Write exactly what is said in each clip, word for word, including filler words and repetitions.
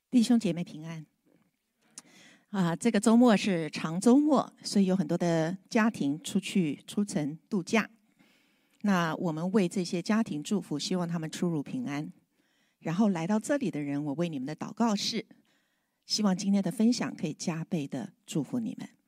弟兄姐妹平安啊！这个周末是长周末，所以有很多的家庭出去出城度假。那我们为这些家庭祝福，希望他们出入平安。然后来到这里的人，我为你们的祷告是，希望今天的分享可以加倍的祝福你们。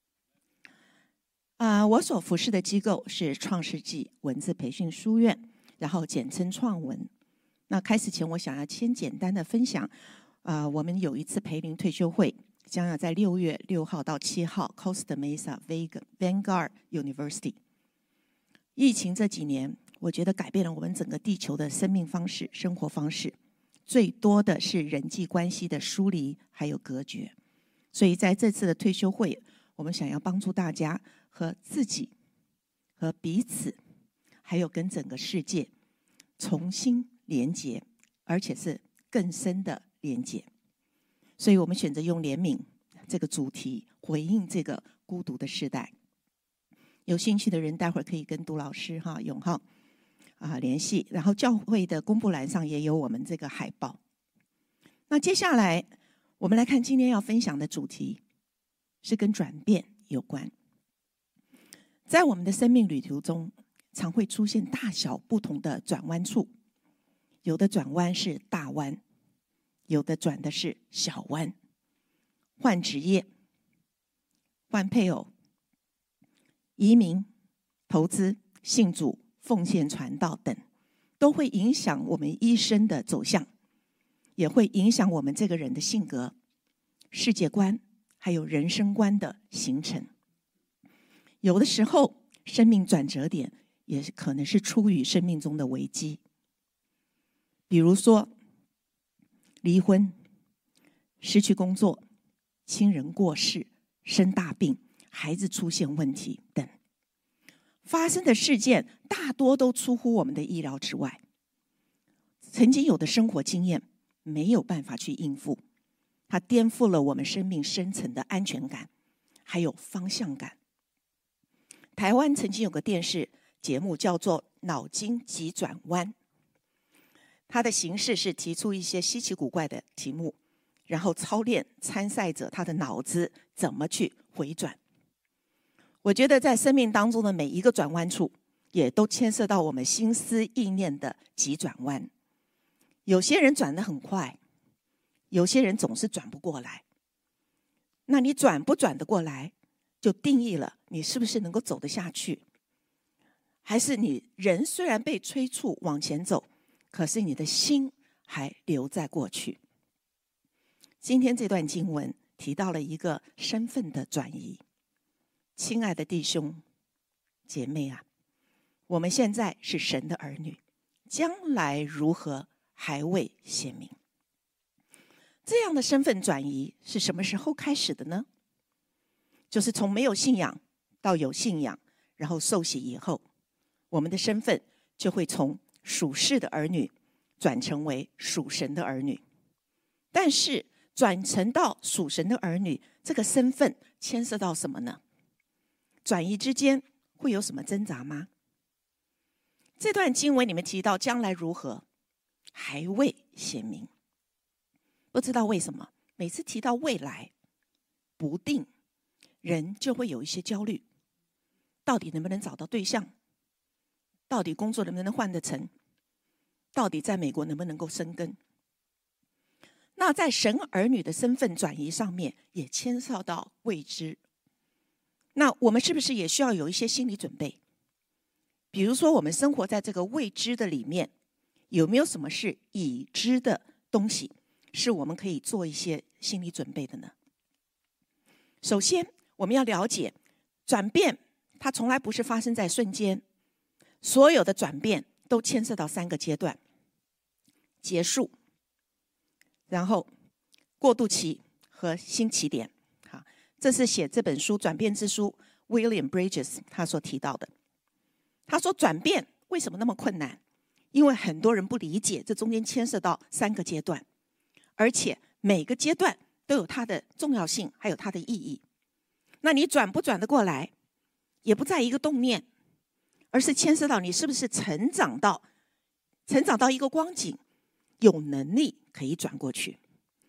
啊，我所服侍的机构是创世纪文字培训书院，然后简称创文。那开始前，我想要先简单的分享。啊、呃，我们有一次培灵退休会，将要在六月六号到七号 ，Costa Mesa Vanguard University。疫情这几年，我觉得改变了我们整个地球的生命方式、生活方式，最多的是人际关系的疏离还有隔绝。所以在这次的退休会，我们想要帮助大家和自己、和彼此，还有跟整个世界重新连结，而且是更深的连结，所以我们选择用怜悯这个主题回应这个孤独的时代。有兴趣的人，待会儿可以跟杜老师哈永浩啊联系。然后教会的公布栏上也有我们这个海报。那接下来我们来看今天要分享的主题，是跟转变有关。在我们的生命旅途中，常会出现大小不同的转弯处，有的转弯是大弯。有的转的是小弯，换职业、换配偶、移民、投资、信主、奉献传道等，都会影响我们一生的走向，也会影响我们这个人的性格、世界观，还有人生观的形成。有的时候，生命转折点也可能是出于生命中的危机，比如说离婚、失去工作、亲人过世、生大病、孩子出现问题等，发生的事件大多都出乎我们的意料之外。曾经有的生活经验没有办法去应付，它颠覆了我们生命深层的安全感，还有方向感。台湾曾经有个电视节目叫做《脑筋急转弯》。它的形式是提出一些稀奇古怪的题目，然后操练参赛者他的脑子怎么去回转。我觉得在生命当中的每一个转弯处，也都牵涉到我们心思意念的急转弯。有些人转得很快，有些人总是转不过来。那你转不转得过来，就定义了你是不是能够走得下去，还是你人虽然被催促往前走，可是你的心还留在过去。今天这段经文提到了一个身份的转移。亲爱的弟兄姐妹啊，我们现在是神的儿女，将来如何还未显明。这样的身份转移是什么时候开始的呢？就是从没有信仰到有信仰，然后受洗以后，我们的身份就会从属世的儿女转成为属神的儿女。但是转成到属神的儿女，这个身份牵涉到什么呢？转移之间会有什么挣扎吗？这段经文里面提到将来如何还未显明，不知道为什么每次提到未来不定，人就会有一些焦虑，到底能不能找到对象，到底工作能不能换得成，到底在美国能不能够生根。那在神儿女的身份转移上面也牵涉到未知。那我们是不是也需要有一些心理准备？比如说我们生活在这个未知的里面，有没有什么是已知的东西是我们可以做一些心理准备的呢？首先我们要了解，转变它从来不是发生在瞬间，所有的转变都牵涉到三个阶段：结束，然后过渡期和新起点。好，这是写这本书《转变之书》William Bridges 他所提到的。他说转变为什么那么困难？因为很多人不理解这中间牵涉到三个阶段，而且每个阶段都有它的重要性，还有它的意义。那你转不转得过来，也不在一个动念，而是牵涉到你是不是成长到成长到一个光景，有能力可以转过去。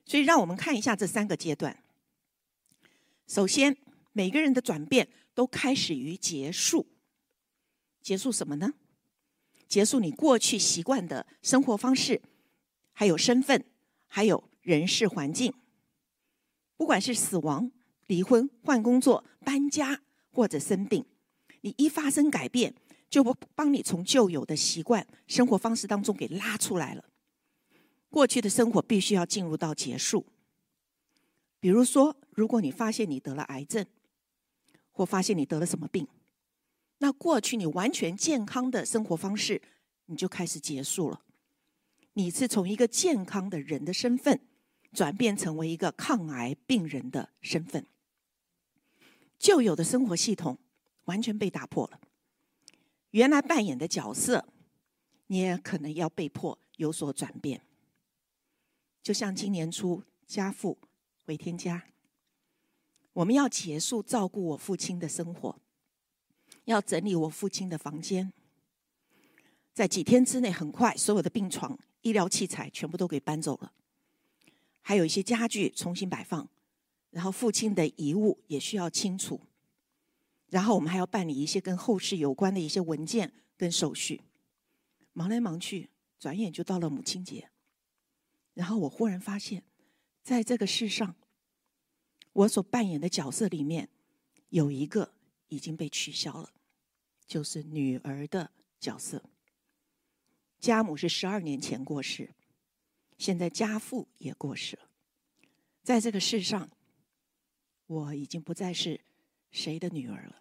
所以让我们看一下这三个阶段。首先，每个人的转变都开始于结束。结束什么呢？结束你过去习惯的生活方式，还有身份，还有人事环境。不管是死亡、离婚、换工作、搬家或者生病，你一发生改变，就帮你从旧有的习惯、生活方式当中给拉出来了。过去的生活必须要进入到结束。比如说，如果你发现你得了癌症，或发现你得了什么病，那过去你完全健康的生活方式，你就开始结束了。你是从一个健康的人的身份，转变成为一个抗癌病人的身份。旧有的生活系统完全被打破了，原来扮演的角色，你也可能要被迫有所转变。就像今年初家父回天家，我们要结束照顾我父亲的生活，要整理我父亲的房间。在几天之内，很快所有的病床、医疗器材全部都给搬走了，还有一些家具重新摆放，然后父亲的遗物也需要清除，然后我们还要办理一些跟后事有关的一些文件跟手续。忙来忙去，转眼就到了母亲节。然后我忽然发现，在这个世上，我所扮演的角色里面，有一个已经被取消了，就是女儿的角色。家母是十二年前过世，现在家父也过世了。在这个世上，我已经不再是谁的女儿了。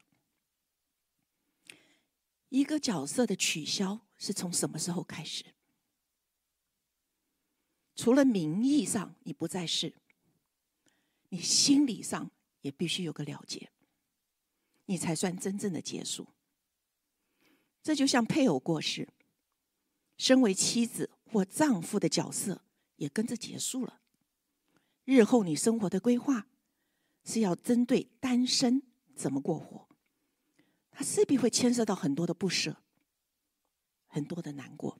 一个角色的取消是从什么时候开始？除了名义上你不再是，你心理上也必须有个了结，你才算真正的结束。这就像配偶过世，身为妻子或丈夫的角色也跟着结束了。日后你生活的规划是要针对单身怎么过活，它势必会牵涉到很多的不舍，很多的难过。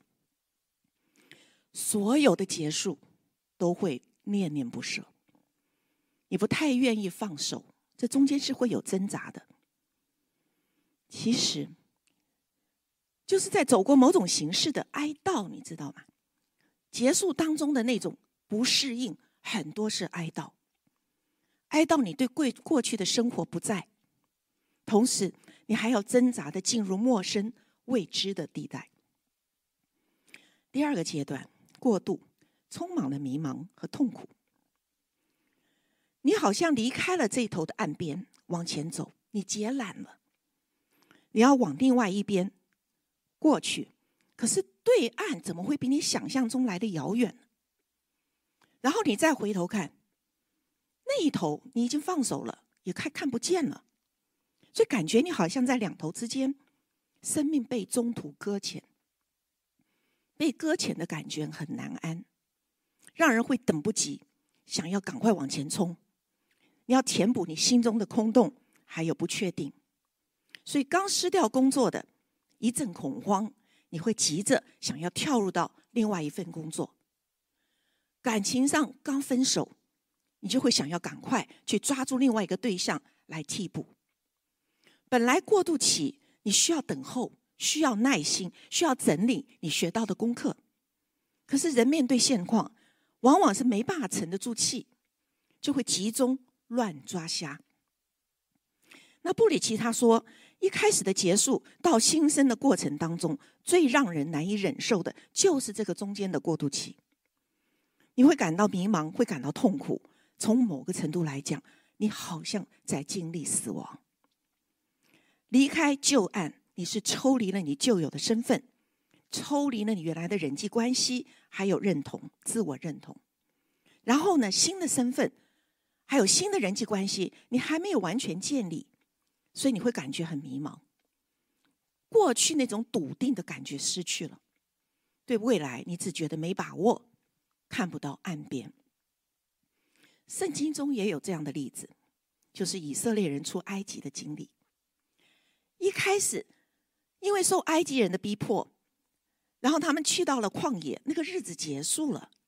所有的结束都会念念不舍，你不太愿意放手，这中间是会有挣扎的。其实就是在走过某种形式的哀悼，你知道吗？结束当中的那种不适应，很多是哀悼。哀悼你对过过去的生活不在，同时你还要挣扎的进入陌生未知的地带。第二个阶段，过渡，充满了迷茫和痛苦。你好像离开了这一头的岸边，往前走，你解缆了，你要往另外一边过去，可是对岸怎么会比你想象中来的遥远？然后你再回头看，那一头你已经放手了，也快看不见了，所以感觉你好像在两头之间，生命被中途搁浅。被搁浅的感觉很难安，让人会等不及，想要赶快往前冲。你要填补你心中的空洞，还有不确定。所以刚失掉工作的，一阵恐慌，你会急着想要跳入到另外一份工作。感情上刚分手，你就会想要赶快去抓住另外一个对象来替补。本来过渡期，你需要等候，需要耐心，需要整理你学到的功课。可是人面对现况，往往是没办法沉得住气，就会集中乱抓瞎。那布里奇他说，一开始的结束到新生的过程当中，最让人难以忍受的就是这个中间的过渡期。你会感到迷茫，会感到痛苦，从某个程度来讲，你好像在经历死亡。离开旧岸，你是抽离了你旧有的身份，抽离了你原来的人际关系，还有认同、自我认同。然后呢，新的身份，还有新的人际关系，你还没有完全建立，所以你会感觉很迷茫。过去那种笃定的感觉失去了，对未来你只觉得没把握，看不到岸边。圣经中也有这样的例子，就是以色列人出埃及的经历。一开始因为受埃及人的逼迫，然后他们去到了旷野，那个日子结束了，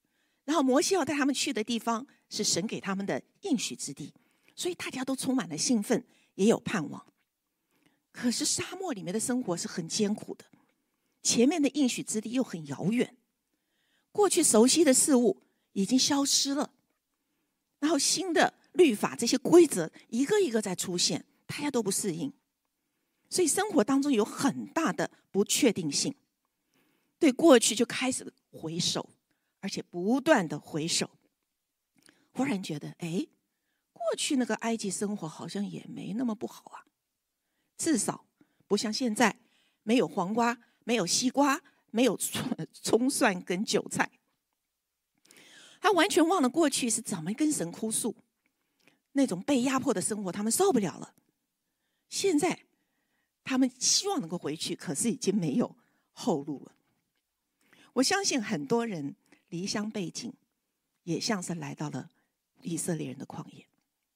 然后摩西要带他们去的地方是神给他们的应许之地，所以大家都充满了兴奋，也有盼望。可是沙漠里面的生活是很艰苦的，前面的应许之地又很遥远，过去熟悉的事物已经消失了，然后新的律法这些规则一个一个在出现，大家都不适应，所以生活当中有很大的不确定性，对过去就开始回首，而且不断的回首，忽然觉得哎，过去那个埃及生活好像也没那么不好啊，至少不像现在没有黄瓜，没有西瓜，没有葱蒜跟韭菜。他完全忘了过去是怎么跟神哭诉，那种被压迫的生活他们受不了了。现在他们希望能够回去，可是已经没有后路了。我相信很多人离乡背井，也像是来到了以色列人的旷野。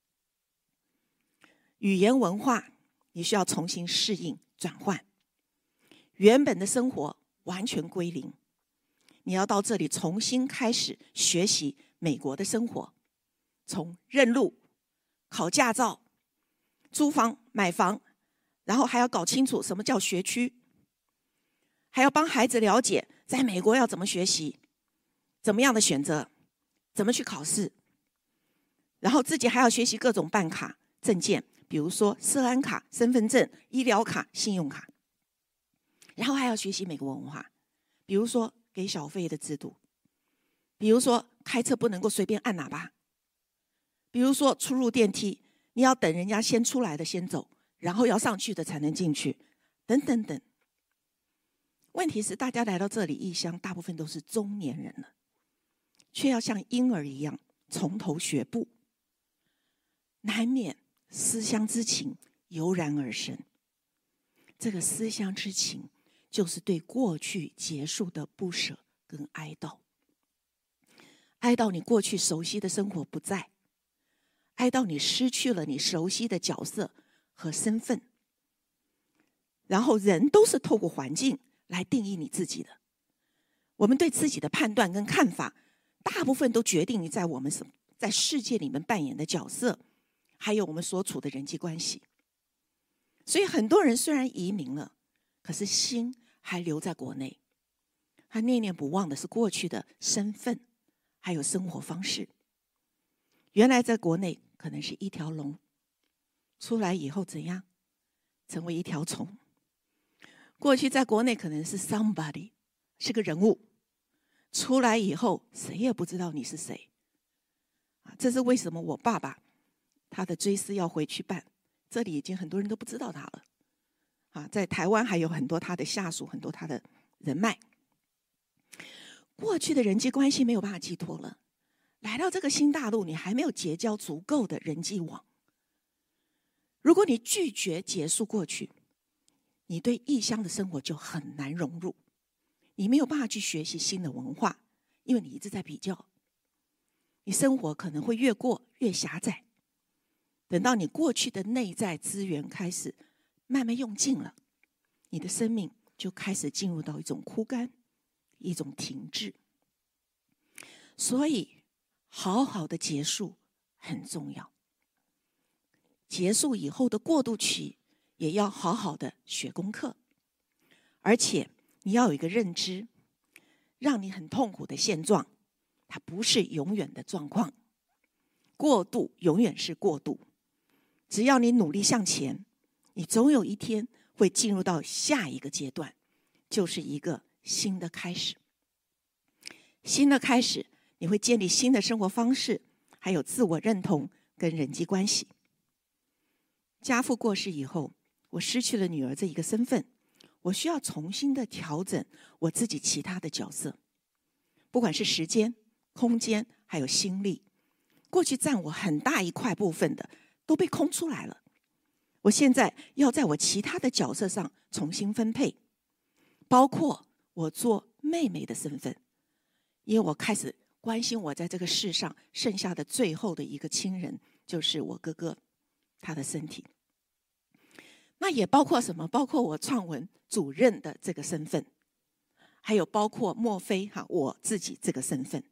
语言文化你需要重新适应转换，原本的生活完全归零，你要到这里重新开始学习美国的生活，从认路、考驾照、租房、买房，然后还要搞清楚什么叫学区，还要帮孩子了解在美国要怎么学习，怎么样的选择，怎么去考试，然后自己还要学习各种办卡、证件，比如说社安卡、身份证、医疗卡、信用卡，然后还要学习美国文化，比如说给小费的制度，比如说开车不能够随便按喇叭，比如说出入电梯你要等人家先出来的先走，然后要上去的才能进去，等等等。问题是大家来到这里异乡，大部分都是中年人了，却要像婴儿一样从头学步，难免思乡之情油然而生。这个思乡之情就是对过去结束的不舍跟哀悼，哀悼你过去熟悉的生活不在，哀悼你失去了你熟悉的角色和身份。然后人都是透过环境来定义你自己的，我们对自己的判断跟看法大部分都决定你在我们在世界里面扮演的角色，还有我们所处的人际关系。所以很多人虽然移民了，可是心还留在国内，他念念不忘的是过去的身份还有生活方式。原来在国内可能是一条龙，出来以后怎样成为一条虫。过去在国内可能是 somebody， 是个人物，出来以后谁也不知道你是谁。这是为什么我爸爸他的追思要回去办，这里已经很多人都不知道他了啊，在台湾还有很多他的下属，很多他的人脉。过去的人际关系没有办法寄托了，来到这个新大陆，你还没有结交足够的人际网。如果你拒绝结束过去，你对异乡的生活就很难融入，你没有办法去学习新的文化，因为你一直在比较，你生活可能会越过越狭窄。等到你过去的内在资源开始慢慢用尽了，你的生命就开始进入到一种枯干，一种停滞。所以好好的结束很重要，结束以后的过渡期也要好好的学功课，而且你要有一个认知，让你很痛苦的现状它不是永远的状况，过渡永远是过渡，只要你努力向前，你总有一天会进入到下一个阶段，就是一个新的开始。新的开始，你会建立新的生活方式，还有自我认同跟人际关系。家父过世以后，我失去了女儿这一个身份，我需要重新的调整我自己其他的角色，不管是时间、空间还有心力，过去占我很大一块部分的都被空出来了。我现在要在我其他的角色上重新分配，包括我做妹妹的身份，因为我开始关心我在这个世上剩下的最后的一个亲人，就是我哥哥他的身体。那也包括什么？包括我创文主任的这个身份，还有包括莫非哈我自己这个身份。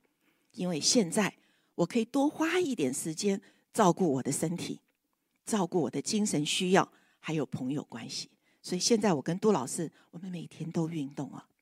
因为现在我可以多花一点时间照顾我的身体，照顾我的精神需要，还有朋友关系。所以现在我跟杜老师，我们每天都运动啊。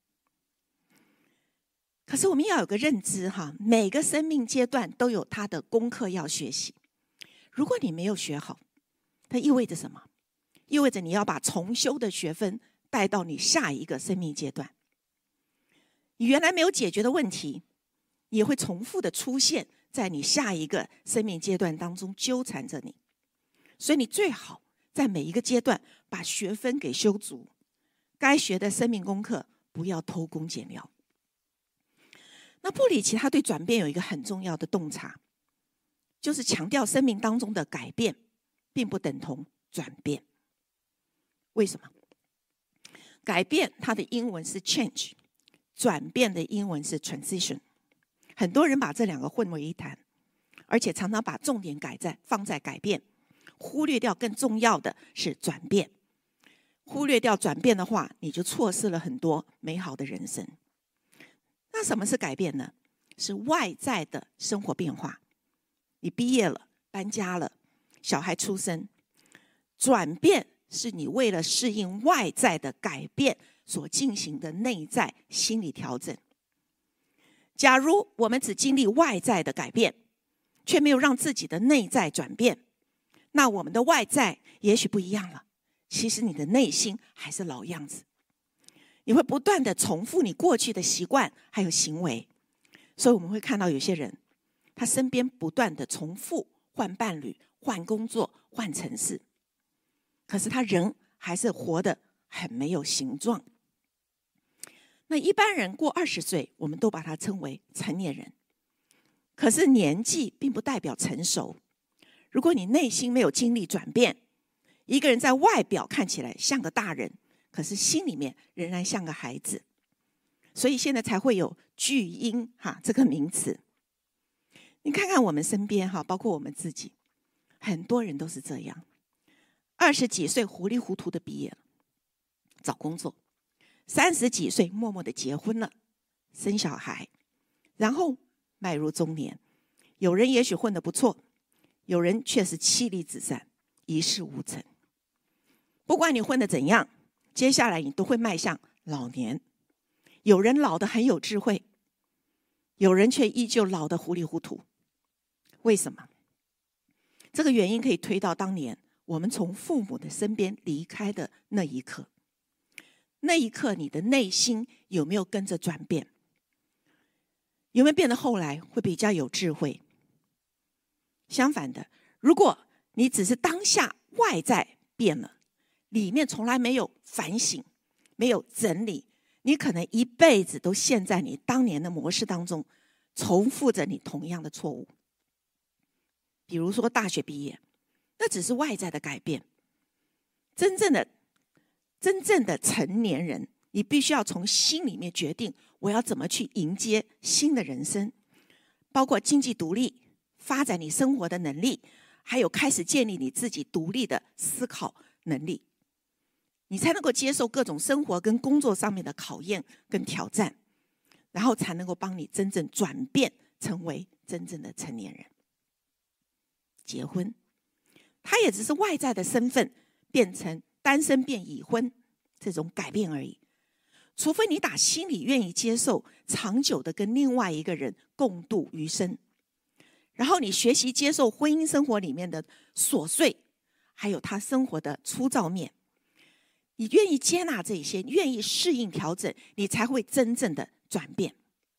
可是我们要有个认知哈，每个生命阶段都有他的功课要学习。如果你没有学好，它意味着什么？意味着你要把重修的学分带到你下一个生命阶段。你原来没有解决的问题，也会重复的出现在你下一个生命阶段当中，纠缠着你。所以你最好在每一个阶段把学分给修足，该学的生命功课不要偷工减料。那布里奇他对转变有一个很重要的洞察，就是强调生命当中的改变并不等同转变。为什么？改变它的英文是 change， 转变的英文是 transition。 很多人把这两个混为一谈，而且常常把重点改在放在改变，忽略掉更重要的是转变。忽略掉转变的话，你就错失了很多美好的人生。那什么是改变呢？是外在的生活变化。你毕业了，搬家了，小孩出生。转变是你为了适应外在的改变所进行的内在心理调整。假如我们只经历外在的改变，却没有让自己的内在转变，那我们的外在也许不一样了，其实你的内心还是老样子。你会不断的重复你过去的习惯还有行为。所以我们会看到有些人，他身边不断的重复换伴侣、换工作、换城市，可是他人还是活得很没有形状。那一般人过二十岁，我们都把他称为成年人。可是年纪并不代表成熟。如果你内心没有经历转变，一个人在外表看起来像个大人，可是心里面仍然像个孩子。所以现在才会有巨婴哈这个名词。你看看我们身边哈，包括我们自己，很多人都是这样。二十几岁糊里糊涂的毕业了，找工作；三十几岁默默的结婚了，生小孩，然后迈入中年。有人也许混得不错，有人却是妻离子散，一事无成。不管你混得怎样，接下来你都会迈向老年。有人老得很有智慧，有人却依旧老得糊里糊涂。为什么？这个原因可以推到当年我们从父母的身边离开的那一刻。那一刻你的内心有没有跟着转变？有没有变得后来会比较有智慧？相反的，如果你只是当下外在变了，里面从来没有反省，没有整理，你可能一辈子都陷在你当年的模式当中，重复着你同样的错误。比如说大学毕业，那只是外在的改变。真正的真正的成年人，你必须要从心里面决定，我要怎么去迎接新的人生，包括经济独立，发展你生活的能力，还有开始建立你自己独立的思考能力，你才能够接受各种生活跟工作上面的考验跟挑战，然后才能够帮你真正转变成为真正的成年人。结婚，它也只是外在的身份变成单身变已婚这种改变而已。除非你打心里愿意接受长久的跟另外一个人共度余生，然后你学习接受婚姻生活里面的琐碎，还有他生活的粗糙面，你愿意接纳这些，愿意适应调整，你才会真正的转变。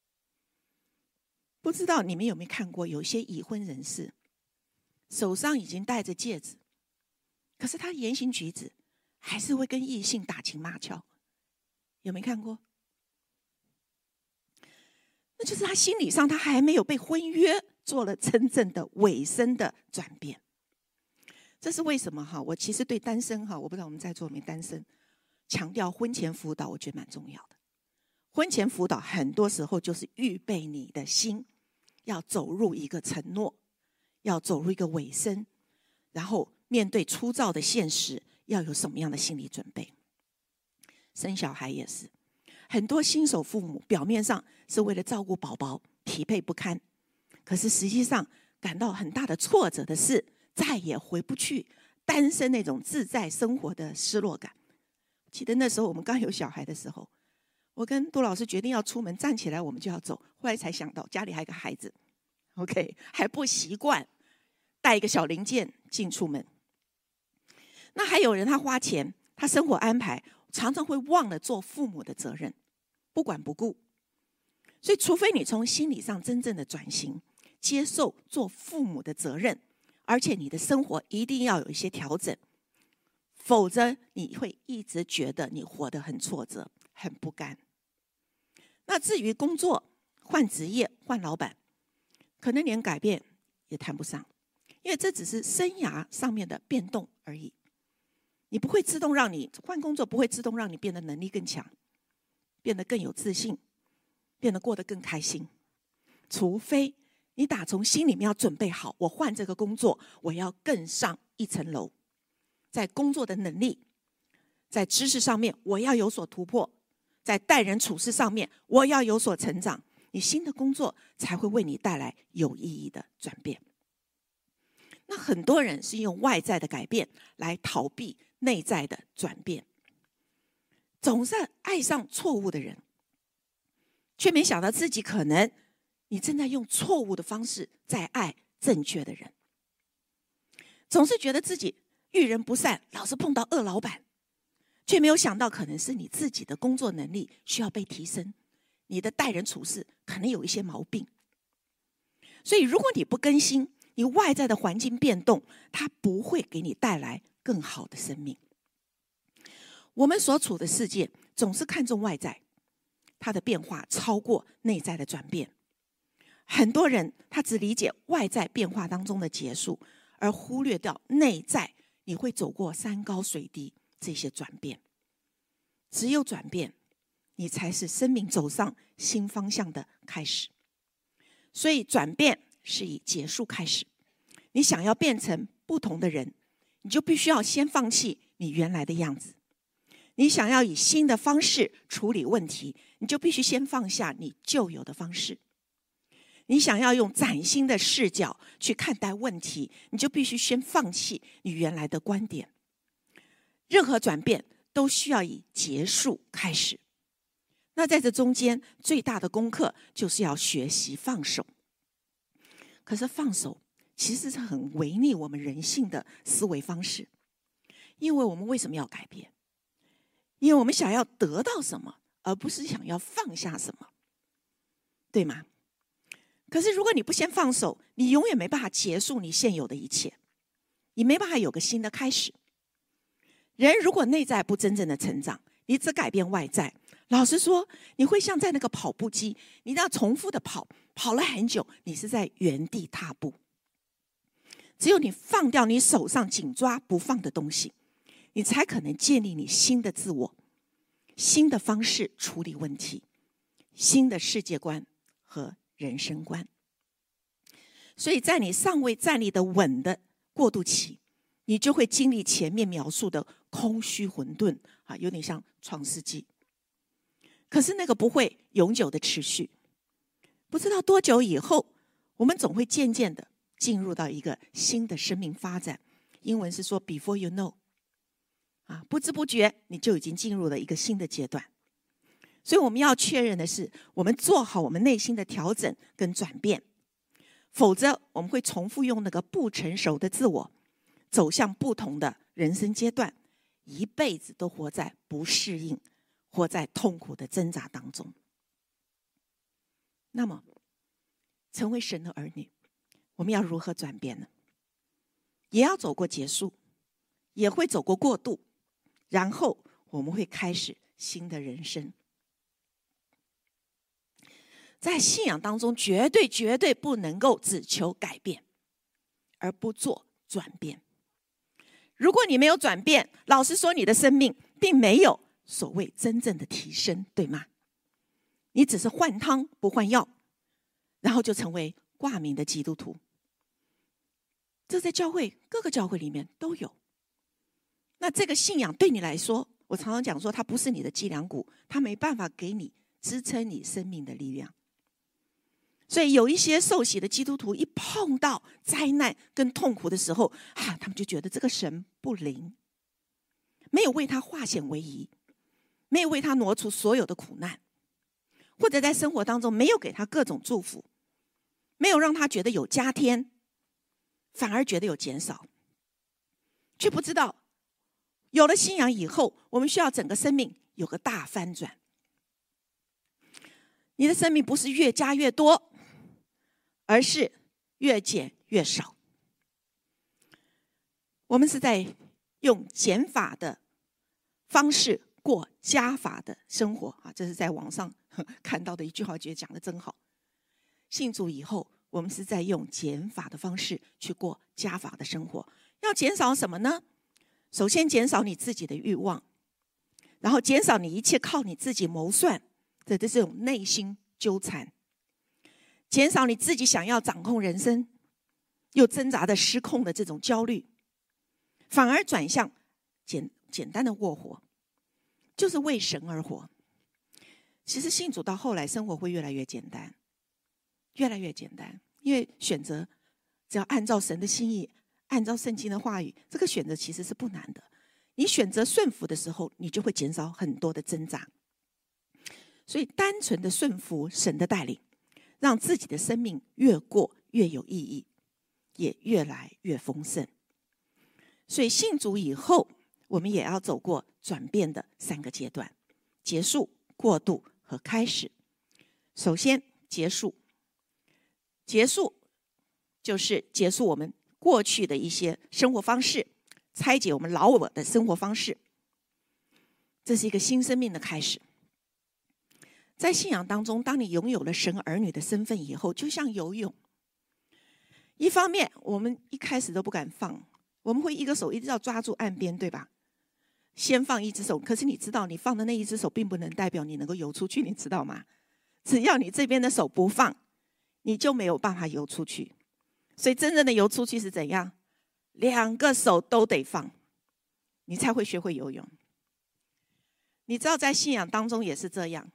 不知道你们有没有看过，有些已婚人士手上已经戴着戒指，可是他言行举止还是会跟异性打情骂俏，有没有看过？那就是他心理上他还没有被婚约做了真正的尾声的转变。这是为什么哈？我其实对单身哈，我不知道我们在座有没有单身，强调婚前辅导，我觉得蛮重要的。婚前辅导很多时候就是预备你的心，要走入一个承诺，要走入一个尾声，然后面对粗糙的现实，要有什么样的心理准备。生小孩也是，很多新手父母表面上是为了照顾宝宝疲惫不堪， 可是实际上感到很大的挫折的是，再也回不去单身那种自在生活的失落感。记得那时候我们刚有小孩的时候，我跟杜老师决定要出门，站起来我们就要走，后来才想到家里还有个孩子 OK 还不习惯带一个小零件进出门。那还有人他花钱，他生活安排常常会忘了做父母的责任，不管不顾。所以除非你从心理上真正的转型，接受做父母的责任，而且你的生活一定要有一些调整，否则你会一直觉得你活得很挫折，很不甘。那至于工作、换职业、换老板，可能连改变也谈不上，因为这只是生涯上面的变动而已。你不会自动让你换工作，不会自动让你变得能力更强，变得更有自信，变得过得更开心。除非你打从心里面要准备好，我换这个工作，我要更上一层楼，在工作的能力，在知识上面我要有所突破，在待人处事上面我要有所成长，你新的工作才会为你带来有意义的转变。那很多人是用外在的改变来逃避内在的转变，总是爱上错误的人，却没想到自己可能你正在用错误的方式在爱正确的人。总是觉得自己遇人不善，老是碰到恶老板，却没有想到可能是你自己的工作能力需要被提升，你的待人处事可能有一些毛病。所以如果你不更新，你外在的环境变动，它不会给你带来更好的生命。我们所处的世界总是看重外在，它的变化超过内在的转变。很多人他只理解外在变化当中的结束，而忽略掉内在你会走过山高水低这些转变。只有转变，你才是生命走上新方向的开始。所以转变是以结束开始。你想要变成不同的人，你就必须要先放弃你原来的样子。你想要以新的方式处理问题，你就必须先放下你旧有的方式。你想要用崭新的视角去看待问题，你就必须先放弃你原来的观点。任何转变都需要以结束开始。那在这中间，最大的功课就是要学习放手。可是放手其实是很违逆我们人性的思维方式。因为我们为什么要改变？因为我们想要得到什么，而不是想要放下什么，对吗？可是如果你不先放手，你永远没办法结束你现有的一切，你没办法有个新的开始。人如果内在不真正的成长，你只改变外在，老实说，你会像在那个跑步机，你要重复的跑，跑了很久，你是在原地踏步。只有你放掉你手上紧抓不放的东西，你才可能建立你新的自我，新的方式处理问题，新的世界观和人生观。所以在你尚未站立的稳的过渡期，你就会经历前面描述的空虚混沌啊，有点像创世纪。可是那个不会永久的持续，不知道多久以后，我们总会渐渐的进入到一个新的生命发展。英文是说 before you know， 啊，不知不觉你就已经进入了一个新的阶段。所以我们要确认的是，我们做好我们内心的调整跟转变，否则我们会重复用那个不成熟的自我，走向不同的人生阶段，一辈子都活在不适应，活在痛苦的挣扎当中。那么，成为神的儿女，我们要如何转变呢？也要走过结束，也会走过过渡，然后我们会开始新的人生。在信仰当中，绝对绝对不能够只求改变，而不做转变。如果你没有转变，老实说，你的生命并没有所谓真正的提升，对吗？你只是换汤不换药，然后就成为挂名的基督徒。这在教会各个教会里面都有。那这个信仰对你来说，我常常讲说，它不是你的脊梁骨，它没办法给你支撑你生命的力量。 所以有一些受洗的基督徒，一碰到灾难跟痛苦的时候，啊，他们就觉得这个神不灵，没有为他化险为夷，没有为他挪除所有的苦难，或者在生活当中没有给他各种祝福，没有让他觉得有加添，反而觉得有减少，却不知道有了信仰以后，我们需要整个生命有个大翻转。你的生命不是越加越多，而是越减越少。我们是在用减法的方式过加法的生活啊！这是在网上看到的一句话，觉得讲得真好。信主以后，我们是在用减法的方式去过加法的生活。要减少什么呢？首先减少你自己的欲望，然后减少你一切靠你自己谋算的这种内心纠缠，减少你自己想要掌控人生又挣扎的失控的这种焦虑，反而转向简简单的过活，就是为神而活。其实信主到后来，生活会越来越简单，越来越简单，因为选择只要按照神的心意，按照圣经的话语，这个选择其实是不难的。你选择顺服的时候，你就会减少很多的挣扎。所以单纯的顺服神的带领，让自己的生命越过越有意义，也越来越丰盛。所以信主以后，我们也要走过转变的三个阶段：结束、过渡和开始。首先结束，结束就是结束我们过去的一些生活方式，拆解我们老我的生活方式，这是一个新生命的开始。在信仰当中，当你拥有了神儿女的身份以后，就像游泳，一方面我们一开始都不敢放，我们会一个手一直要抓住岸边，对吧？先放一只手，可是你知道你放的那一只手并不能代表你能够游出去，你知道吗？只要你这边的手不放，你就没有办法游出去。所以真正的游出去是怎样？两个手都得放，你才会学会游泳。你知道在信仰当中也是这样。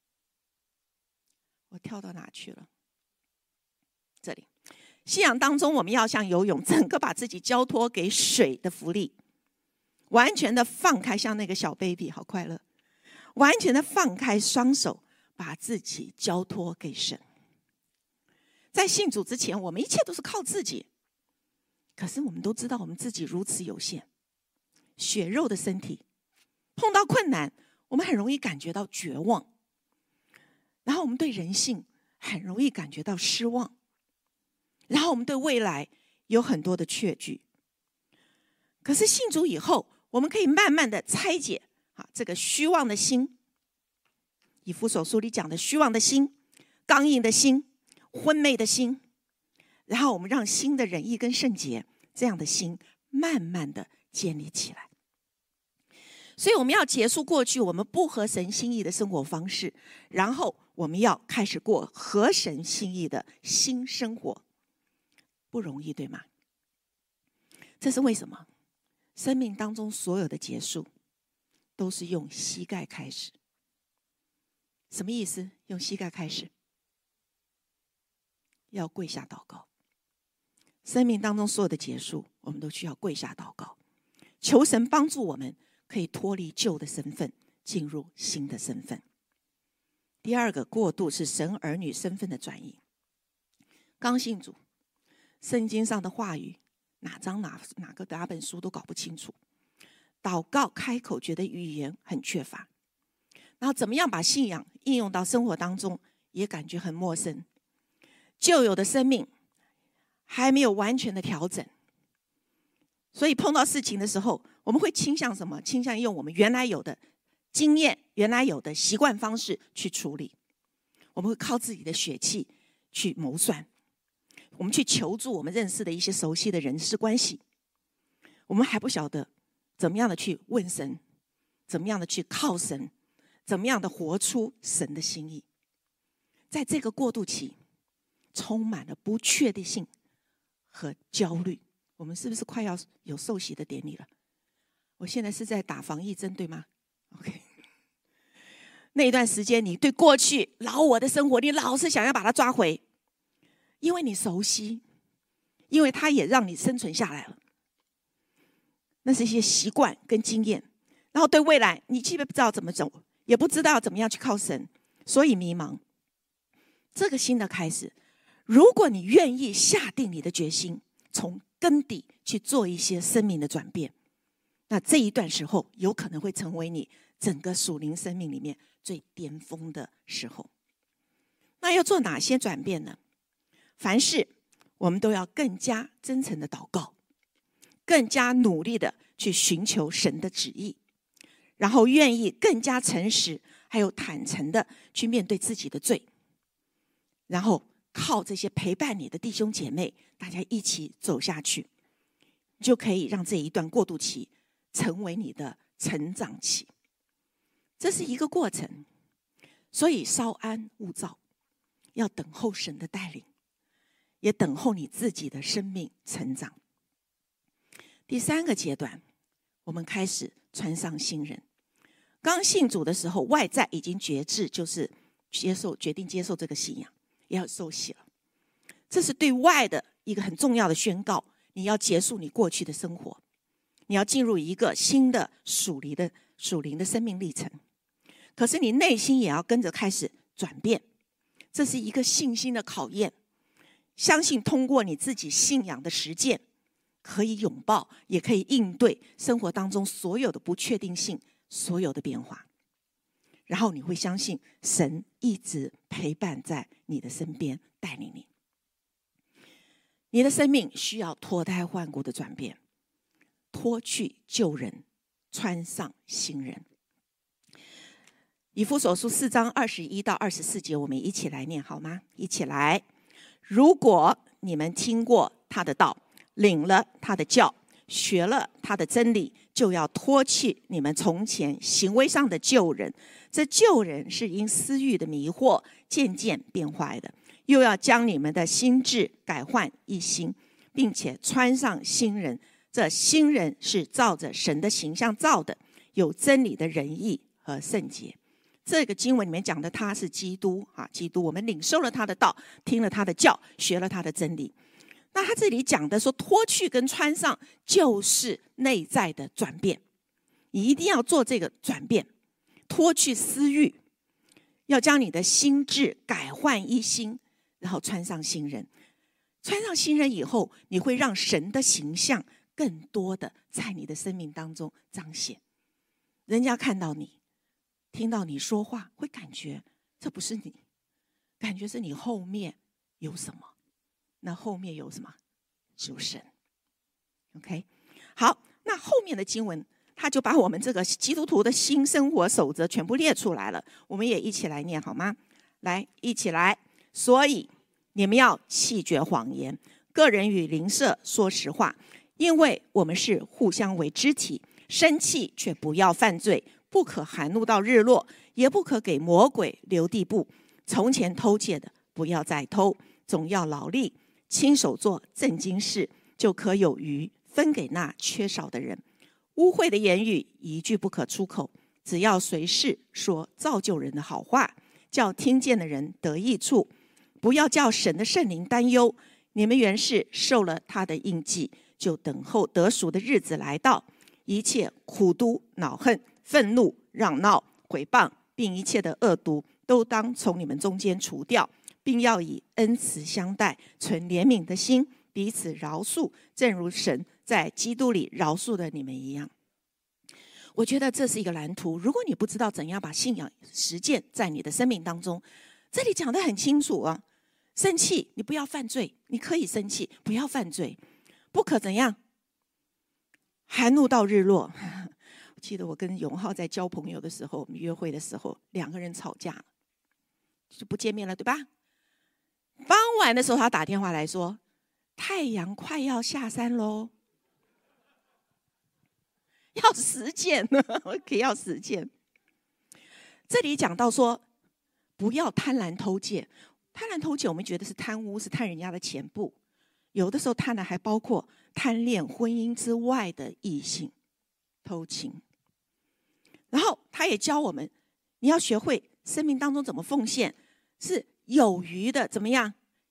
我跳到哪去了？这里，信仰当中我们要像游泳，整个把自己交托给水的浮力，完全的放开，像那个小 baby， 好快乐，完全的放开双手，把自己交托给神。在信主之前，我们一切都是靠自己，可是我们都知道我们自己如此有限，血肉的身体，碰到困难，我们很容易感觉到绝望。然后我们对人性很容易感觉到失望，然后我们对未来有很多的确据。可是信主以后，我们可以慢慢的拆解啊这个虚妄的心，以弗所书里讲的虚妄的心、刚硬的心、昏昧的心，然后我们让新的仁义跟圣洁这样的心慢慢的建立起来。所以我们要结束过去我们不合神心意的生活方式，然后我们要开始过合神心意的新生活。不容易，对吗？这是为什么？生命当中所有的结束都是用膝盖开始。什么意思？用膝盖开始？要跪下祷告。生命当中所有的结束，我们都需要跪下祷告，求神帮助我们可以脱离旧的身份，进入新的身份。第二个过渡是神儿女身份的转移。刚信主，圣经上的话语哪章哪哪个哪本书都搞不清楚，祷告开口觉得语言很缺乏，然后怎么样把信仰应用到生活当中也感觉很陌生，旧有的生命还没有完全的调整，所以碰到事情的时候，我们会倾向什么？倾向用我们原来有的经验、原来有的习惯方式去处理。我们会靠自己的血气去谋算，我们去求助我们认识的一些熟悉的人事关系。我们还不晓得怎么样的去问神，怎么样的去靠神，怎么样的活出神的心意。在这个过渡期，充满了不确定性和焦虑。我们是不是快要有受洗的典礼了？我现在是在打防疫针，对吗 ？OK。那一段时间，你对过去老我的生活，你老是想要把它抓回， 因为你熟悉，因为它也让你生存下来了。那是一些习惯跟经验，然后对未来你基本不知道怎么走，也不知道怎么样去靠神，所以迷茫。这个新的开始，如果你愿意下定你的决心，从根底去做一些生命的转变，那这一段时候有可能会成为你整个属灵生命里面最巅峰的时候。那要做哪些转变呢？凡事我们都要更加真诚的祷告，更加努力的去寻求神的旨意，然后愿意更加诚实还有坦诚的去面对自己的罪，然后靠这些陪伴你的弟兄姐妹，大家一起走下去，就可以让这一段过渡期成为你的成长期。这是一个过程，所以稍安勿躁，要等候神的带领，也等候你自己的生命成长。第三个阶段，我们开始穿上新人。刚信主的时候，外在已经决志，就是接受决定接受这个信仰，也要受洗了。这是对外的一个很重要的宣告，你要结束你过去的生活，你要进入一个新的属灵的属灵的生命历程。可是你内心也要跟着开始转变，这是一个信心的考验。相信通过你自己信仰的实践，可以拥抱，也可以应对生活当中所有的不确定性，所有的变化。然后你会相信神一直陪伴在你的身边，带领你。你的生命需要脱胎换骨的转变，脱去旧人，穿上新人。以弗所书四章二十一到二十四节，我们一起来念好吗？一起来。如果你们听过他的道，领了他的教，学了他的真理，就要脱去你们从前行为上的旧人。这旧人是因私欲的迷惑渐渐变坏的，又要将你们的心志改换一新，并且穿上新人。这新人是照着神的形象造的，有真理的仁义和圣洁。这个经文里面讲的他是基督啊，基督，我们领受了他的道，听了他的教，学了他的真理。那他这里讲的说脱去跟穿上，就是内在的转变。你一定要做这个转变，脱去私欲，要将你的心志改换一新，然后穿上新人。穿上新人以后，你会让神的形象更多的在你的生命当中彰显。人家看到你，听到你说话，会感觉这不是你，感觉是你后面有什么。那后面有什么？主神。 OK， 好，那后面的经文他就把我们这个基督徒的新生活守则全部列出来了，我们也一起来念好吗？来，一起来。所以你们要弃绝谎言，个人与邻舍说实话，因为我们是互相为肢体。生气却不要犯罪，不可含怒到日落，也不可给魔鬼留地步。从前偷窃的，不要再偷，总要劳力，亲手做正经事，就可有余分给那缺少的人。污秽的言语一句不可出口，只要随时说造就人的好话，叫听见的人得益处。不要叫神的圣灵担忧，你们原是受了他的印记，就等候得赎的日子来到。一切苦毒、恼恨、愤怒、嚷闹、毁谤，并一切的恶毒，都当从你们中间除掉，并要以恩慈相待，存怜悯的心，彼此饶恕，正如神在基督里饶恕了你们一样。我觉得这是一个蓝图。如果你不知道怎样把信仰实践在你的生命当中，这里讲得很清楚啊。生气，你不要犯罪，你可以生气，不要犯罪，不可怎样含怒到日落。我记得我跟永浩在交朋友的时候，我们约会的时候，两个人吵架就不见面了，对吧？傍晚的时候，他打电话来说，太阳快要下山喽，要实践呢，可要实践。这里讲到说，不要贪婪偷窃。贪婪偷窃，我们觉得是贪污，是贪人家的钱。不，有的时候贪婪还包括贪恋婚姻之外的异性，偷情。然后他也教我们，你要学会生命当中怎么奉献，是有余的，怎么样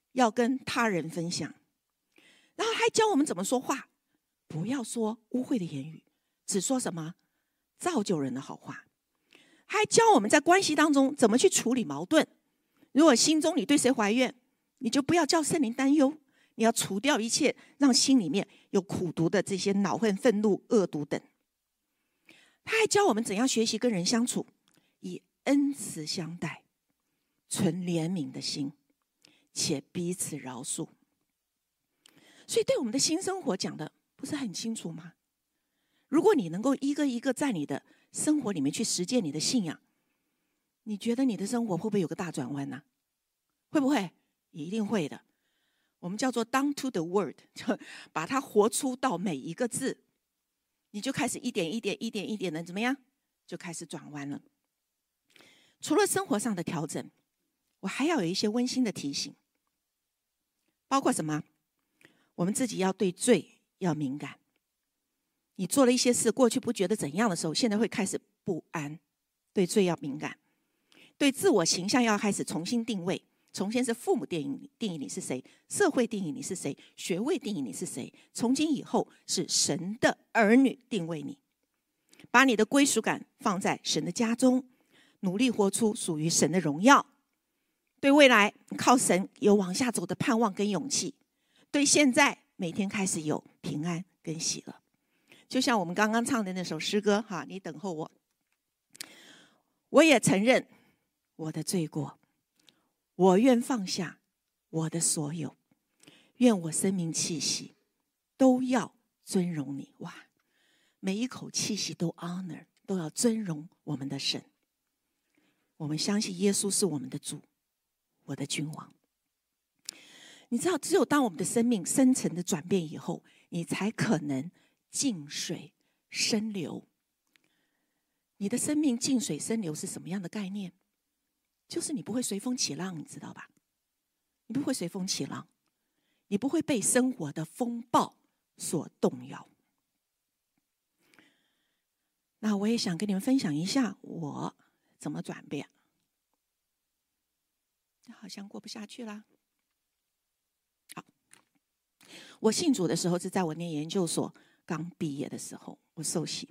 要跟他人分享，然后还教我们怎么说话，不要说污秽的言语，只说什么造就人的好话。还教我们在关系当中怎么去处理矛盾。如果心中你对谁怀怨，你就不要叫圣灵担忧，你要除掉一切让心里面有苦毒的这些恼恨、愤怒、恶毒等。他还教我们怎样学习跟人相处，以恩慈相待，存怜悯的心，且彼此饶恕。所以对我们的新生活讲的不是很清楚吗？如果你能够一个一个在你的生活里面去实践你的信仰，你觉得你的生活会不会有个大转弯呢？会不会？一定会的。我们叫做 down to the word， 就把它活出到每一个字，你就开始一点一点一点一点的怎么样，就开始转弯了。除了生活上的调整，我还要有一些温馨的提醒，包括什么？我们自己要对罪要敏感。你做了一些事，过去不觉得怎样的时候，现在会开始不安，对罪要敏感。对自我形象要开始重新定位，从前是父母定义定义你是谁，社会定义你是谁，学位定义你是谁，从今以后是神的儿女定位你。把你的归属感放在神的家中，努力活出属于神的荣耀。对未来靠神有往下走的盼望跟勇气，对现在每天开始有平安跟喜乐。就像我们刚刚唱的那首诗歌哈，你等候我。我也承认我的罪过，我愿放下我的所有，愿我生命气息都要尊荣你。哇，每一口气息都 honor， 都要尊荣我们的神。我们相信耶稣是我们的主，我的君王。你知道，只有当我们的生命深层的转变以后，你才可能静水深流。你的生命静水深流是什么样的概念？就是你不会随风起浪，你知道吧？你不会随风起浪，你不会被生活的风暴所动摇。那我也想跟你们分享一下我怎么转变。好像过不下去啦。好，我信主的时候是在我念研究所刚毕业的时候，我受洗，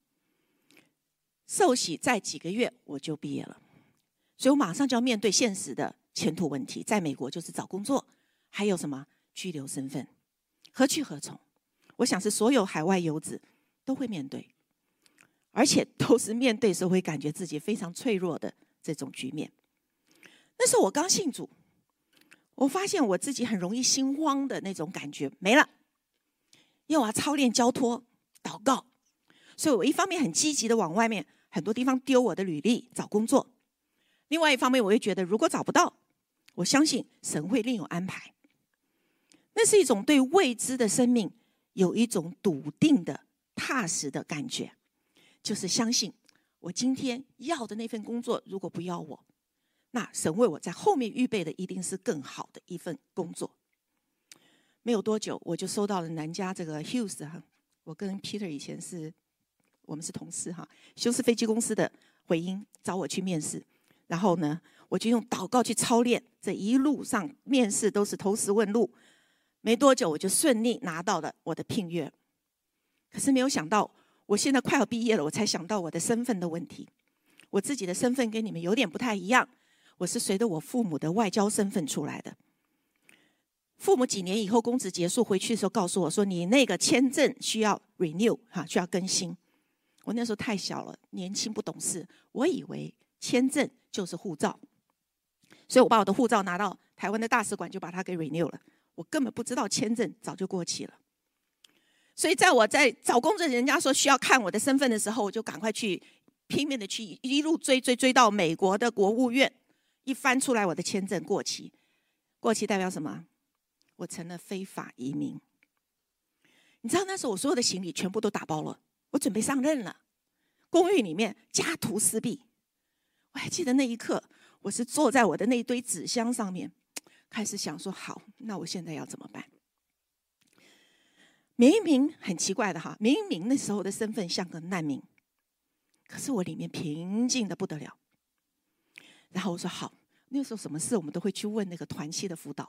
受洗在几个月我就毕业了，所以我马上就要面对现实的前途问题，在美国就是找工作，还有什么居留身份，何去何从？我想是所有海外游子都会面对，而且都是面对时候会感觉自己非常脆弱的这种局面。那时候我刚信主，我发现我自己很容易心慌的那种感觉没了，因为我要操练交托祷告，所以我一方面很积极的往外面很多地方丢我的履历找工作，另外一方面我又觉得如果找不到，我相信神会另有安排。那是一种对未知的生命有一种笃定的踏实的感觉，就是相信我今天要的那份工作如果不要我，那神为我在后面预备的一定是更好的一份工作。没有多久，我就收到了南加这个 Hughes 哈，我跟 Peter 以前是我们是同事哈，休斯飞机公司的回音找我去面试，然后呢，我就用祷告去操练，这一路上面试都是投石问路，没多久我就顺利拿到了我的聘约。可是没有想到，我现在快要毕业了，我才想到我的身份的问题。我自己的身份跟你们有点不太一样，我是随着我父母的外交身份出来的。父母几年以后公职结束回去的时候告诉我说，你那个签证需要 renew 哈，需要更新。我那时候太小了，年轻不懂事，我以为签证就是护照，所以我把我的护照拿到台湾的大使馆就把它给 renew 了。我根本不知道签证早就过期了。所以在我在找工作人家说需要看我的身份的时候，我就赶快去拼命的去一路追追追到美国的国务院，一翻出来我的签证过期。过期代表什么？我成了非法移民。你知道那时候我所有的行李全部都打包了，我准备上任了。公寓里面家徒四壁，我还记得那一刻，我是坐在我的那一堆纸箱上面，开始想说好，那我现在要怎么办？明明很奇怪的哈，明明那时候的身份像个难民，可是我里面平静的不得了。然后我说好，那时候什么事我们都会去问那个团契的辅导。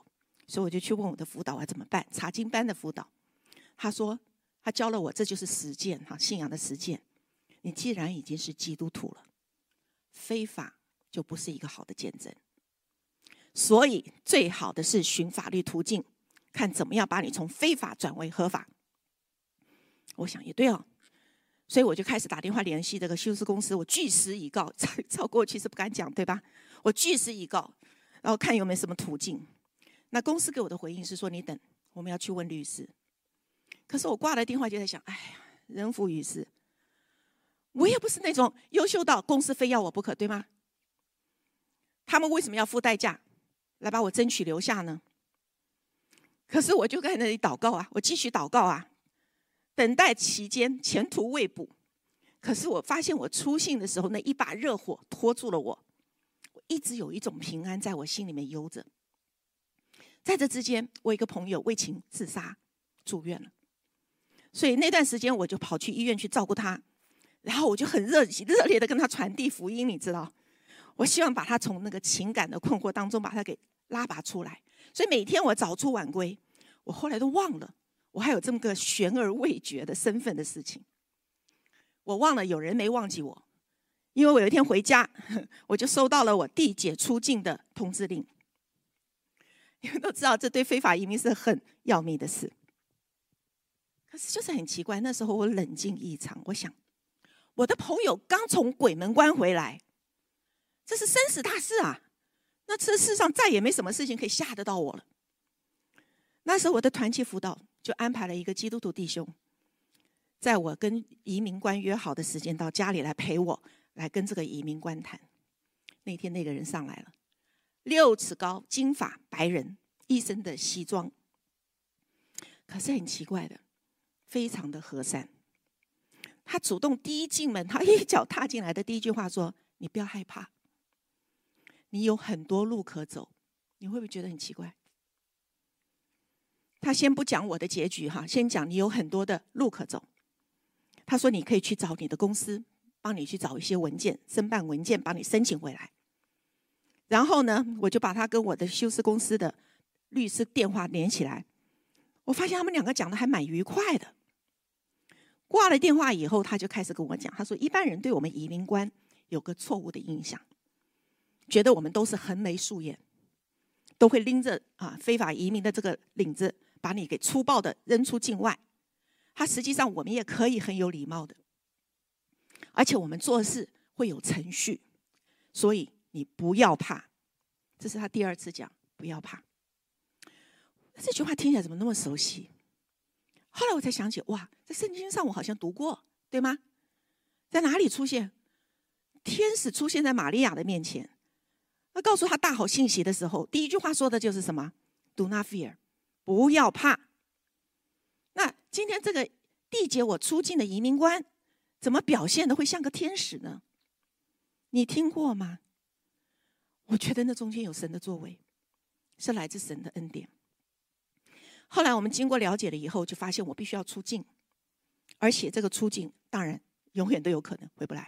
所以我就去问我的辅导啊怎么办？查经班的辅导，他说他教了我，这就是实践哈，信仰的实践。你既然已经是基督徒了，非法就不是一个好的见证。所以最好的是寻法律途径，看怎么样把你从非法转为合法。我想也对哦，所以我就开始打电话联系这个修士公司，我据实以告，照过去是不敢讲，对吧？我据实以告，然后看有没有什么途径。那公司给我的回应是说，你等，我们要去问律师。可是我挂了电话就在想，哎呀，人浮于事，我也不是那种优秀到公司非要我不可，对吗？他们为什么要付代价来把我争取留下呢？可是我就在那里祷告啊，我继续祷告啊，等待期间前途未卜。可是我发现我出信的时候，那一把热火拖住了我，我一直有一种平安在我心里面悠着。在这之间，我一个朋友为情自杀住院了，所以那段时间我就跑去医院去照顾他，然后我就很热热烈的跟他传递福音，你知道，我希望把他从那个情感的困惑当中把他给拉拔出来。所以每天我早出晚归，我后来都忘了我还有这么个悬而未决的身份的事情。我忘了有人没忘记我，因为我有一天回家，我就收到了我弟解出境的通知令。你们都知道，这对非法移民是很要命的事。可是就是很奇怪，那时候我冷静异常，我想，我的朋友刚从鬼门关回来，这是生死大事啊！那这世上再也没什么事情可以吓得到我了。那时候我的团契辅导就安排了一个基督徒弟兄，在我跟移民官约好的时间到家里来陪我，来跟这个移民官谈。那天那个人上来了，六尺高，金发，白人，一身的西装。可是很奇怪的，非常的和善。他主动第一进门，他一脚踏进来的第一句话说：“你不要害怕，你有很多路可走。”你会不会觉得很奇怪？他先不讲我的结局哈，先讲你有很多的路可走。他说你可以去找你的公司，帮你去找一些文件，申办文件，帮你申请回来。然后呢，我就把他跟我的修士公司的律师电话连起来，我发现他们两个讲的还蛮愉快的。挂了电话以后，他就开始跟我讲，他说一般人对我们移民官有个错误的印象，觉得我们都是横眉竖眼，都会拎着啊非法移民的这个领子，把你给粗暴的扔出境外。他实际上我们也可以很有礼貌的，而且我们做事会有程序，所以你不要怕。这是他第二次讲不要怕。这句话听起来怎么那么熟悉？后来我才想起，哇，在圣经上我好像读过，对吗？在哪里出现？天使出现在玛利亚的面前，他告诉他大好信息的时候，第一句话说的就是什么 ？Do not fear， 不要怕。那今天这个缔结我出境的移民官，怎么表现的会像个天使呢？你听过吗？我觉得那中间有神的作为，是来自神的恩典。后来我们经过了解了以后，就发现我必须要出境，而且这个出境当然永远都有可能回不来。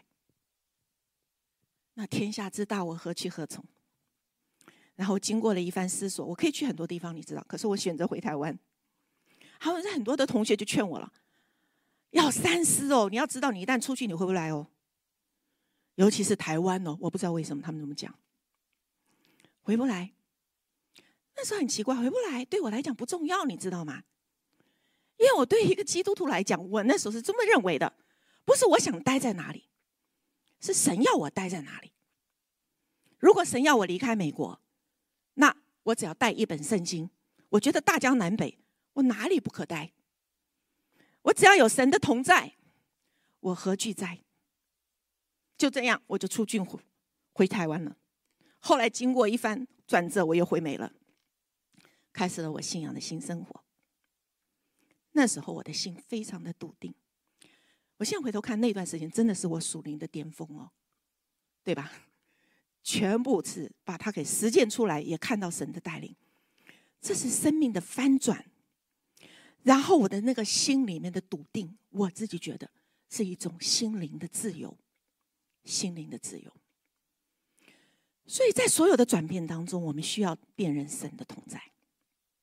那天下之大，我何去何从？然后经过了一番思索，我可以去很多地方，你知道，可是我选择回台湾。还有很多的同学就劝我了，要三思哦，你要知道，你一旦出去，你回不来哦。尤其是台湾哦，我不知道为什么他们这么讲，回不来。那时候很奇怪，回不来对我来讲不重要，你知道吗？因为我对一个基督徒来讲，我那时候是这么认为的，不是我想待在哪里，是神要我待在哪里。如果神要我离开美国，那我只要带一本圣经，我觉得大江南北我哪里不可待？我只要有神的同在，我何惧哉？就这样，我就出境回回台湾了。后来经过一番转折，我又回美了，开始了我信仰的新生活。那时候我的心非常的笃定。我现在回头看那段时间，真的是我属灵的巅峰哦，对吧？全部是把它给实践出来，也看到神的带领，这是生命的翻转。然后我的那个心里面的笃定，我自己觉得是一种心灵的自由，心灵的自由。所以在所有的转变当中，我们需要辨认神的同在。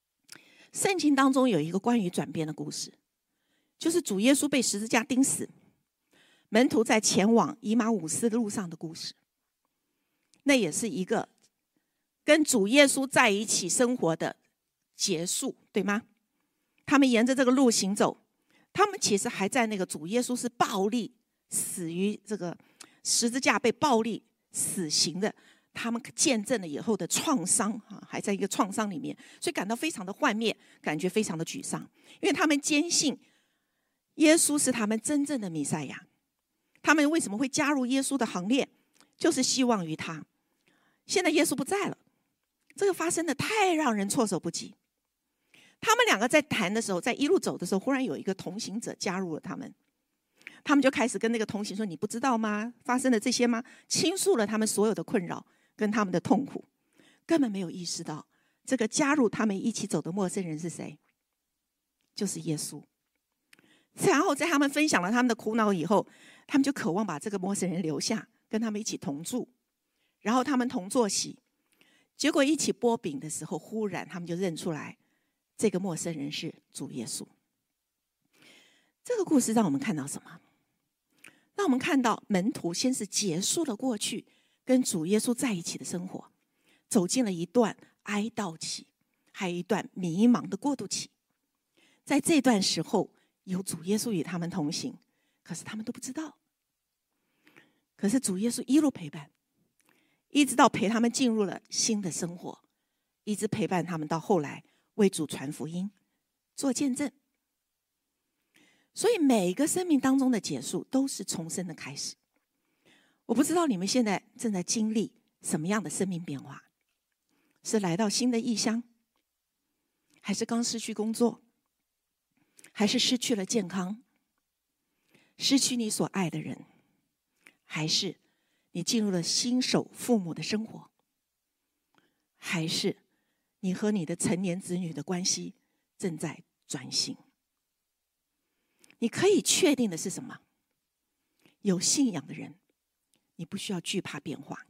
圣经当中有一个关于转变的故事，就是主耶稣被十字架钉死，门徒在前往以马忤斯的路上的故事。那也是一个跟主耶稣在一起生活的结束，对吗？他们沿着这个路行走，他们其实还在那个主耶稣是暴力死于这个十字架被暴力死刑的，他们见证了以后的创伤，还在一个创伤里面，所以感到非常的幻灭，感觉非常的沮丧，因为他们坚信耶稣是他们真正的弥赛亚。他们为什么会加入耶稣的行列？就是希望于他。现在耶稣不在了，这个发生的太让人措手不及。他们两个在谈的时候，在一路走的时候，忽然有一个同行者加入了他们，他们就开始跟那个同行说：“你不知道吗？发生了这些吗？”倾诉了他们所有的困扰跟他们的痛苦，根本没有意识到这个加入他们一起走的陌生人是谁，就是耶稣。然后在他们分享了他们的苦恼以后，他们就渴望把这个陌生人留下，跟他们一起同住。然后他们同坐席，结果一起剥饼的时候，忽然他们就认出来，这个陌生人是主耶稣。这个故事让我们看到什么？让我们看到门徒先是结束了过去跟主耶稣在一起的生活，走进了一段哀悼期，还有一段迷茫的过渡期。在这段时候，有主耶稣与他们同行，可是他们都不知道。可是主耶稣一路陪伴，一直到陪他们进入了新的生活，一直陪伴他们到后来为主传福音，做见证。所以每一个生命当中的结束都是重生的开始。我不知道你们现在正在经历什么样的生命变化，是来到新的异乡，还是刚失去工作，还是失去了健康，失去你所爱的人，还是你进入了新手父母的生活，还是你和你的成年子女的关系正在转型。你可以确定的是什么？有信仰的人，你不需要惧怕变化，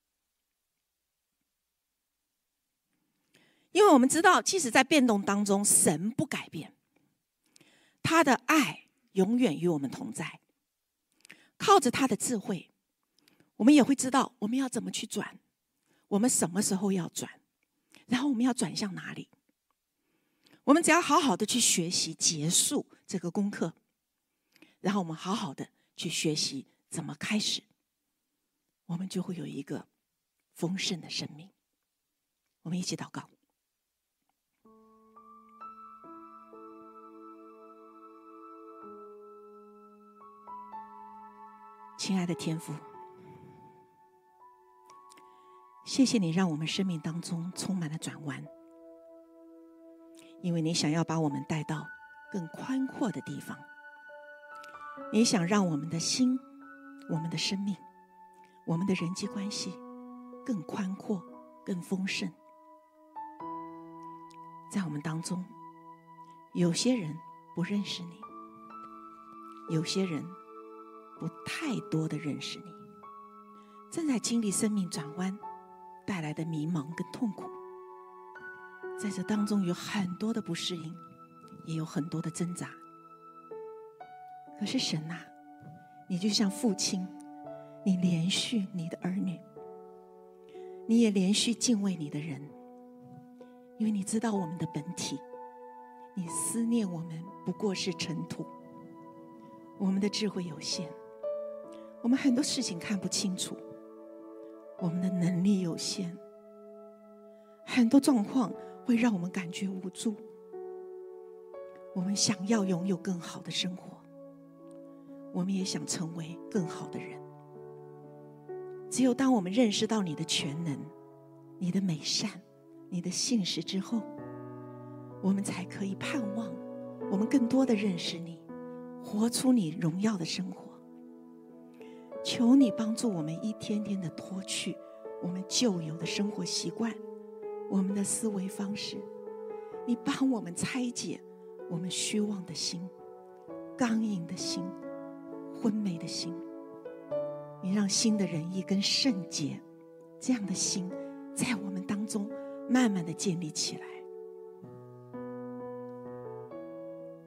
因为我们知道，即使在变动当中，神不改变，他的爱永远与我们同在。靠着他的智慧，我们也会知道我们要怎么去转，我们什么时候要转，然后我们要转向哪里。我们只要好好的去学习结束这个功课，然后我们好好的去学习怎么开始，我们就会有一个丰盛的生命。我们一起祷告。亲爱的天父，谢谢你让我们生命当中充满了转弯，因为你想要把我们带到更宽阔的地方。你想让我们的心、我们的生命、我们的人际关系更宽阔、更丰盛。在我们当中，有些人不认识你，有些人不太多的认识你，正在经历生命转弯带来的迷茫跟痛苦。在这当中有很多的不适应，也有很多的挣扎。可是神啊，你就像父亲，你连续你的儿女，你也连续敬畏你的人，因为你知道我们的本体，你思念我们不过是尘土，我们的智慧有限，我们很多事情看不清楚，我们的能力有限，很多状况会让我们感觉无助。我们想要拥有更好的生活，我们也想成为更好的人。只有当我们认识到你的全能、你的美善、你的信实之后，我们才可以盼望我们更多的认识你，活出你荣耀的生活。求你帮助我们一天天的脱去我们旧有的生活习惯，我们的思维方式。你帮我们拆解我们虚妄的心、刚硬的心、昏昧的心。你让新的仁义跟圣洁这样的心在我们当中慢慢的建立起来。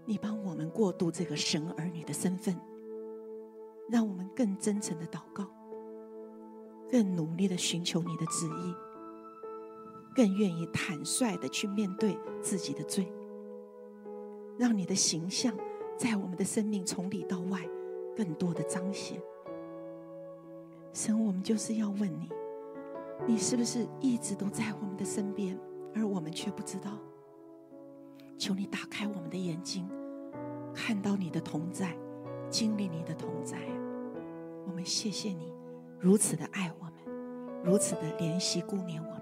你帮我们过渡这个神儿女的身份，让我们更真诚的祷告，更努力的寻求你的旨意，更愿意坦率的去面对自己的罪，让你的形象在我们的生命从里到外更多的彰显。神，我们就是要问你，你是不是一直都在我们的身边，而我们却不知道？求你打开我们的眼睛，看到你的同在，经历你的同在。我们谢谢你如此的爱我们，如此的怜惜顾念我们。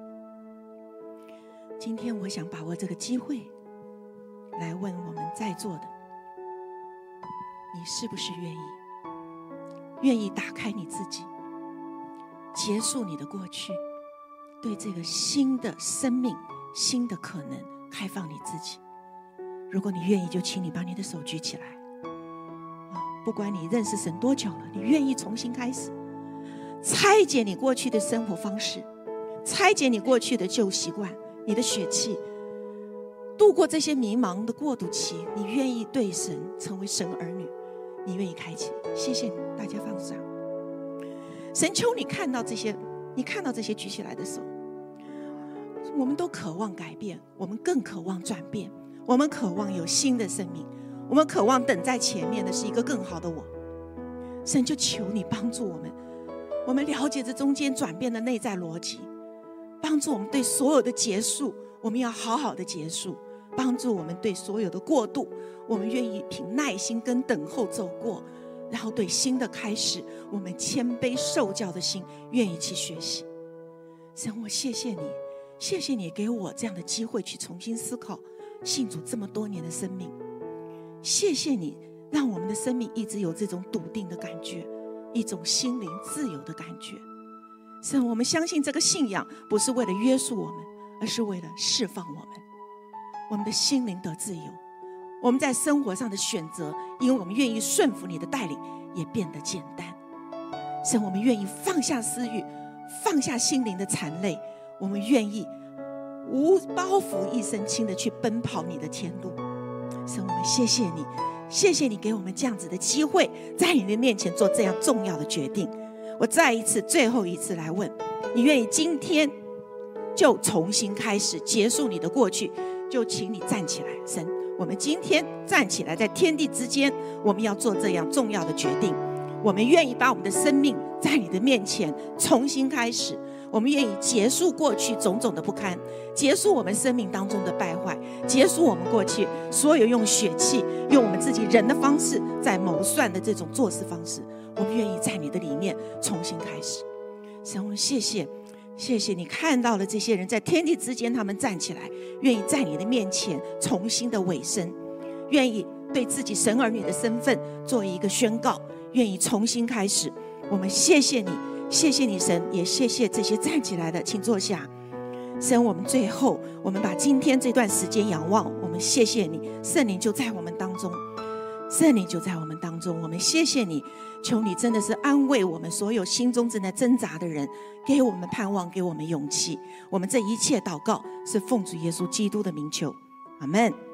今天我想把握这个机会来问我们在座的，你是不是愿意愿意打开你自己，结束你的过去，对这个新的生命、新的可能开放你自己？如果你愿意，就请你把你的手举起来。不管你认识神多久了，你愿意重新开始，拆解你过去的生活方式，拆解你过去的旧习惯，你的血气，度过这些迷茫的过渡期，你愿意对神成为神儿女，你愿意开启。谢谢你，大家放上。神求你看到这些，你看到这些举起来的手，我们都渴望改变，我们更渴望转变，我们渴望有新的生命，我们渴望等在前面的是一个更好的我。神就求你帮助我们，我们了解这中间转变的内在逻辑，帮助我们对所有的结束，我们要好好的结束，帮助我们对所有的过渡，我们愿意凭耐心跟等候走过，然后对新的开始，我们谦卑受教的心愿意去学习。神，我谢谢你，谢谢你给我这样的机会去重新思考信主这么多年的生命，谢谢你让我们的生命一直有这种笃定的感觉，一种心灵自由的感觉。神，我们相信这个信仰不是为了约束我们，而是为了释放我们，我们的心灵得自由，我们在生活上的选择，因为我们愿意顺服你的带领，也变得简单。神，我们愿意放下私欲，放下心灵的缠累，我们愿意无包袱一身轻的去奔跑你的天路。神，我们谢谢你，谢谢你给我们这样子的机会，在你的面前做这样重要的决定。我再一次最后一次来问，你愿意今天就重新开始，结束你的过去，就请你站起来。神，我们今天站起来，在天地之间，我们要做这样重要的决定。我们愿意把我们的生命在你的面前重新开始，我们愿意结束过去种种的不堪，结束我们生命当中的败坏，结束我们过去所有用血气、用我们自己人的方式在谋算的这种做事方式。我们愿意在你的里面重新开始。神，我们谢谢谢谢你看到了这些人在天地之间，他们站起来，愿意在你的面前重新的委身，愿意对自己神儿女的身份做一个宣告，愿意重新开始。我们谢谢你，谢谢你神，也谢谢这些站起来的，请坐下。神，我们最后我们把今天这段时间仰望，我们谢谢你，圣灵就在我们当中，圣灵就在我们当中，我们谢谢你，求你真的是安慰我们所有心中正在挣扎的人，给我们盼望，给我们勇气。我们这一切祷告是奉主耶稣基督的名求，阿们。